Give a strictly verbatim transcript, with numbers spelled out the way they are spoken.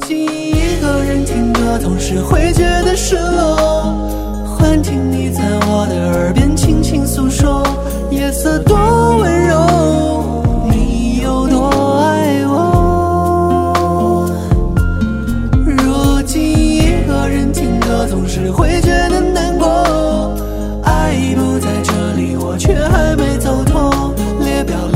今一个人听歌，总是会觉得失落。幻听你在我的耳边轻轻诉说，夜色多温柔，你有多爱我。如今一个人听歌，总是会觉得难过。爱不在这里，我却还没走脱。列表